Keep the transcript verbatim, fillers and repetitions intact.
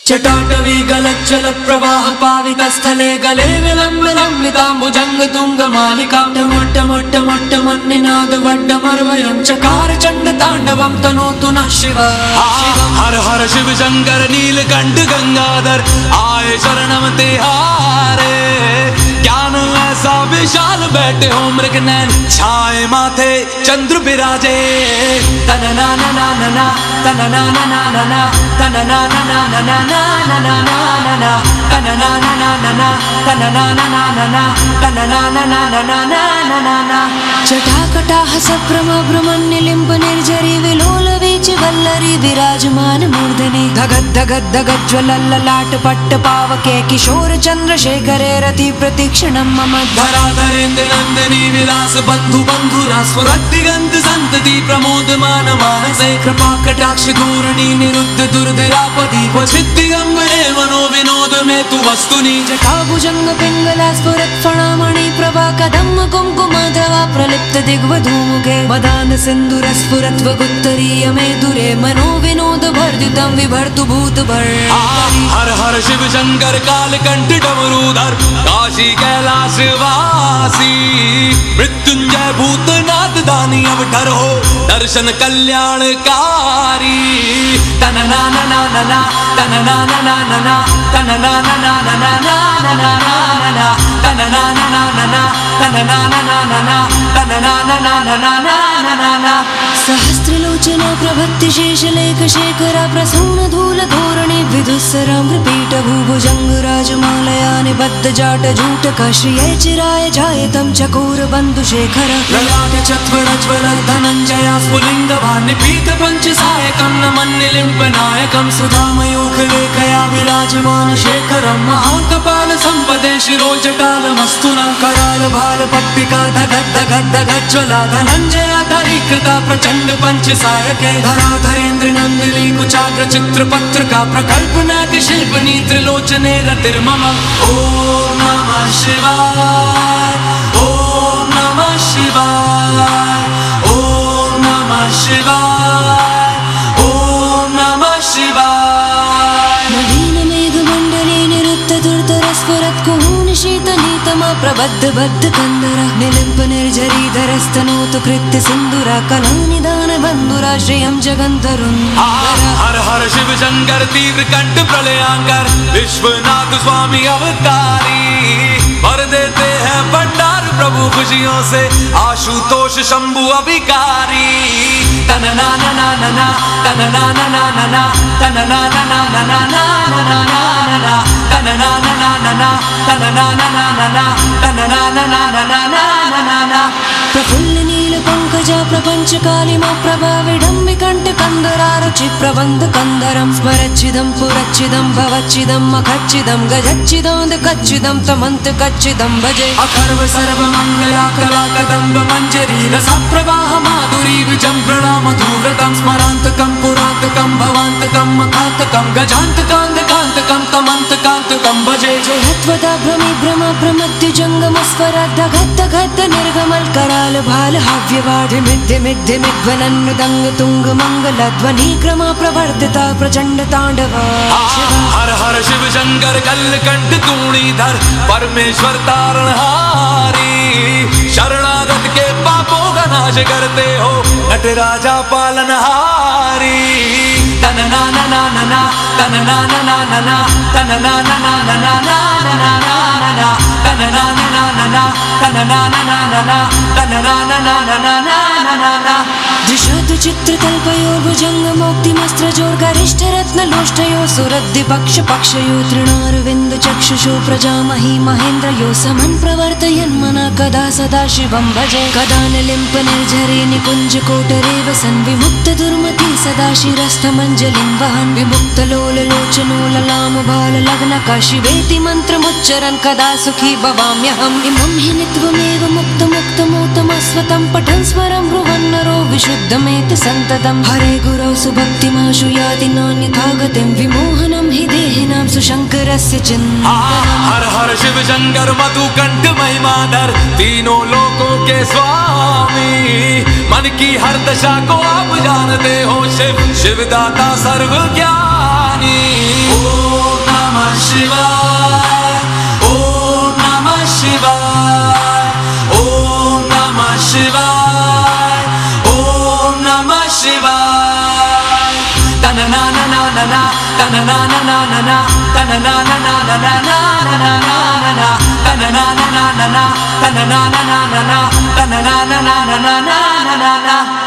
चटाटवी गलज्जल प्रवाह पाविक स्थले गले विलंब लंबिताम्बुजंग तुंग मालिका मोट्ट मोट्ट मोट्ट मन्निनाद वड्डमर्वयं चकार चंड तांडवं तनोतु नः शिव। हर हर शिव शंकर नीलकंठ गंगाधर आए शरणम तिहारे। ज्ञान ऐसा विशाल बैठे हो मृग नैन छाए माथे चंद्र बिराजे। तन ना ना ना ना ना तन ना ना ना ना ना तन ना ना ना ना ना ना ना ना ना ना तन ना ना ना ना ना तन ना ना ना ना ना तन ना ना ना ना ना ना ना ना। जटाकटाह सभ्रम भ्रमन्निलिम्ब निर्झरी विलोल वीचि वल्लरी विराजमान मूर्धनि। धगद् धगद् धगद् ज्वलल्ललाट पट्ट पावके किशोर चंद्रशेखरे रति प्रतीक्षणं मम। धराधरेन्द्र नंदिनी विलास बंधु बंधुरा स्फुरद्दिगंत संतति प्रमोदमान मानसे। कृपा कटाक्ष धूर्णी निरुद्ध दुर्धरापति क्वचित् दिगंबरे मनो विनोद में तु वस्तुनि। जटाभुजंग पिंगला स्फुरत् फणामणि प्रभा कदम्ब कुंकुमाधवा प्रलिप्त दिग्वधूमुखे। मदान सिंधुर स्फुरत् वगुत्तरीय मे दुरे मनो विनोद भर्जितं विभर्तु भूत भर। हर हर शिव शंकर कालकंठ डमरूधर काशी कैलाश वासी। मृत्युंजय भूतनाथ दानी अवतार हो दर्शन कल्याणकारी। तन ना ना ना ना ना तन ना ना ना ना ना तन ना ना ना ना ना ना ना ना ना तन ना ना ना ना ना तन ना ना ना ना ना तन ना ना ना ना ना ना ना ना। सहस्त्रलोचना प्रभत्ति शेषलेख शेखरा प्रसून धूल धोरणे विदुस्सराम्रपीठ भूभुजंग राजमालया निबद्ध जाट जूटक श्रिये चिराय जायतं चकोर बंधु शेखर। ललाट चत्वर ज्वल धनंजया स्फुलिंग भान्य पीत पंच सायकं नमन्निलिम्ब नायकं। सुधामयूख लेखया विराजमान शेखरं महाकपाल संपदे शिरोजटालमस्तु न। कराल भाल पट्टिका धगद् धगद् धगद् ज्वला धनंजया धरीकृता प्रचंड पंच सायके। धराधरेन्द्र नंदिनी कुचाग्र चित्र पत्रिका प्रकल्पनाति शिल्पनी त्रिलोचने रतिर्मम। ओम नमः शिवाय ओम नमः शिवाय ओम नमः शिवाय ओम नमः शिवाय। नवीन मेघमंडले निरुद्ध दुर्धर स्फुरत् कुहून शीतनीतमा प्रबद्ध बद्ध कंदर। निलिम्ब निर्झरी धरस्तनोतु कृत्य सिंधुरा कलानिदान बंधुरा श्रियं जगंतरुन्। हर हर शिव शंकर तीव्र कंठ प्रलयांकर विश्वनाथ स्वामी अवतारी। भर देते हैं भंडार प्रभु खुशियों से आशुतोष शंभु अभिकारी। तन ना ना ना ना ना तन ना ना ना ना ना तन ना ना ना ना ना ना ना ना ना तन ना ना ना ना ना तन ना ना ना ना ना तन ना ना ना ना ना ना ना ना। प्रफुल्ल नील पंकजा प्रपंच कालिमा प्रभा विडम्बि कंठ कंदरा रुचि प्रबंध कंदरं। स्मरच्चिदं पुरच्चिदं भवच्चिदं मखच्चिदं गजच्चिदं कच्चिदं तमंत कच्चिदं भजे। अखर्व सर्व मंगला कला कदंब मंजरी रस प्रवाह माधुरी विजंभृणा मधुव्रतं। स्मरांतकं पुरांतकं भवांतकं मखांतकं गजांतकांतकांतकं तमंतकांतकं भजे। जयत्वदा भ्रमि भ्रम भ्रमद्युजंगम स्फुरद् धगद् धगद् निर्गमल कराल भाल हाव्यवाधि मिद्धि मिद्धि मिध्वनन्नुदंग तुंग मंगल ध्वनि क्रमा प्रवर्धिता प्रचंड तांडवा। हर हर शिव शंकर कलकंठ तूणीधर परमेश्वर तारणहारी। शरणागत के पापों का नाश करते हो नटराजा पालनहारी। तन ना ना ना ना ना तन ना ना ना ना ना तन ना ना ना ना ना ना ना ना ना तन ना ना ना ना ना तन ना ना ना ना ना तन ना ना ना ना ना ना ना ना। दिशतु चित्र तल्पयो भुजंग मोक्तिमस्त्र जोर गरिष्ठ रत्न लोष्टयो सुरद्धि पक्ष पक्षयो तृणारविंद चक्षुषो प्रजामहि महेन्द्रयो समन् प्रवर्तयन् मना कदा सदा शिवं भजे। कदा निलिम्प निर्झरे निकुंज कोटरे वसन् विमुक्त दुर्मति सदा शिरस्थमंजलिं वहन्। विमुक्त लोल लोचनो ललाम बाल लग्नका शिवेति मंत्रमुच्चरन् कदा सुखी भवाम्यहम्। इमं हि नित्वमेव मुक्त मुक्त मोतमस्वतं पठन् स्मरं ब्रुवन् नरो विशुद्धमेत संततम्। हरे गुरौ सुभक्तिमाशु याति नान्यथा गतिं विमोहनं हि देहिनां सुशंकरस्य चिन्तनम्। हर हर शिव शंकर मधुकंठ महिमाधर तीनों लोकों के स्वामी। मन की हर दशा को आप जानते हो शिव शिवदाता सर्वज्ञानी। शिवाय ओम नमः शिवाय ओम नमः शिवाय ओम नमः शिवाय तना ना ना ना ना ना तना ना ना ना ना ना तना ना ना ना ना ना ना ना ना ना तना na na na na na तना na na na na na तना na na na na na na na